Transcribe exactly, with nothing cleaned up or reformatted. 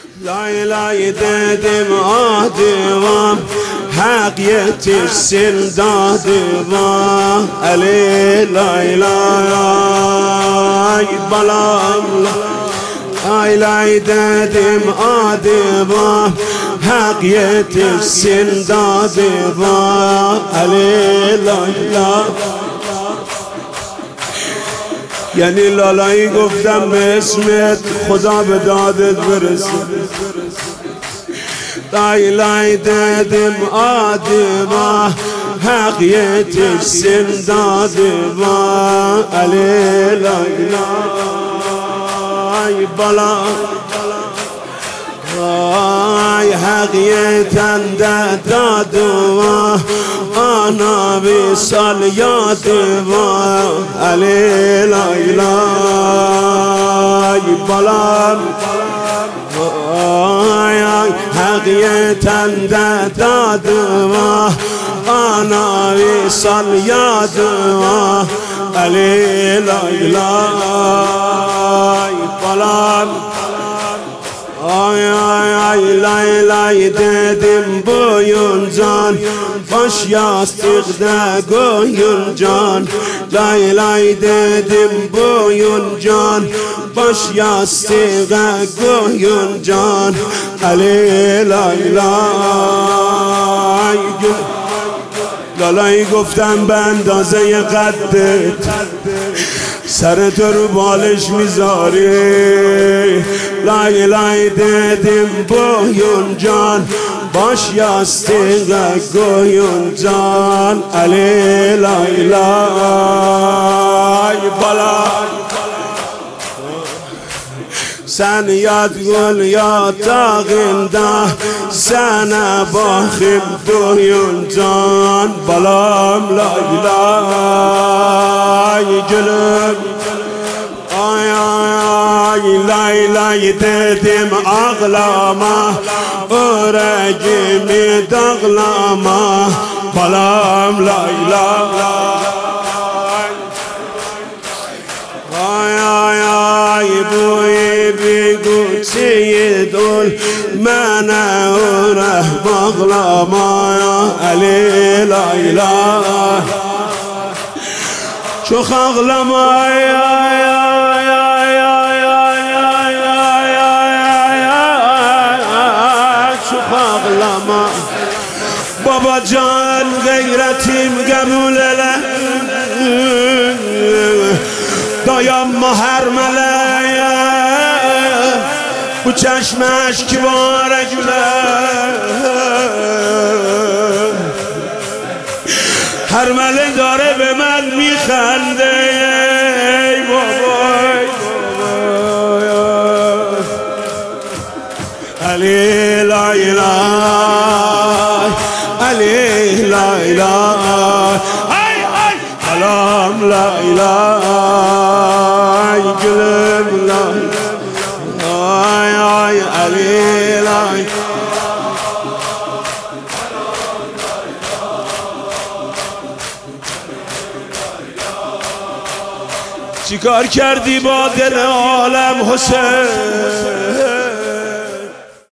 lay lay dedim adıma, hak yetişsin dadıma. Ali lay lay balam, lay lay dedim adıma, hak yetişsin dadıma. Ali lay lay. یعنی لالایی گفتم به اسمت خدا به دادت برسه. لای لای دادم آدما، حق یتشسن دادما. علی لای لای بالا، وای حق یتن دادما، آنا وصال یادما. علی لای لای بالا، وای حق یتن دادما، آنا وصال یادما. علی لای لای بالا، ay ay ay lay lay dedim boyun can, baş yastıkta koyun can. Lay lay dedim boyun can, baş yastıkta koyun can. Ali lay lay. لالایی گفتم به اندازه قدت سر تو رو بالش میذاری. لای لای دیدیم بویون جان، باش یاستیق گویون جان. علی لای لای بالا، sen yad gül yatağında, sana bakım duyun can. Balam lay lay gülüm, ay ay ay lay lay dedim ağlama, yüreğimi dağlama. Balam lay lay, ay ay ay bu سيدون منا وره بغلما. علی لای لای شوخ اغلما، شوخ اغلما. بابا جان غیرتیم قبوله، دایم محرمله، bu çeşmeş kibare güler. هر مله داره به من میخنده. ای بابای علی لای لای، علی لای لای، ای ای سلام لای لای گلم لای، ay ay علی لای. چیکار کردی با دل عالم حسین؟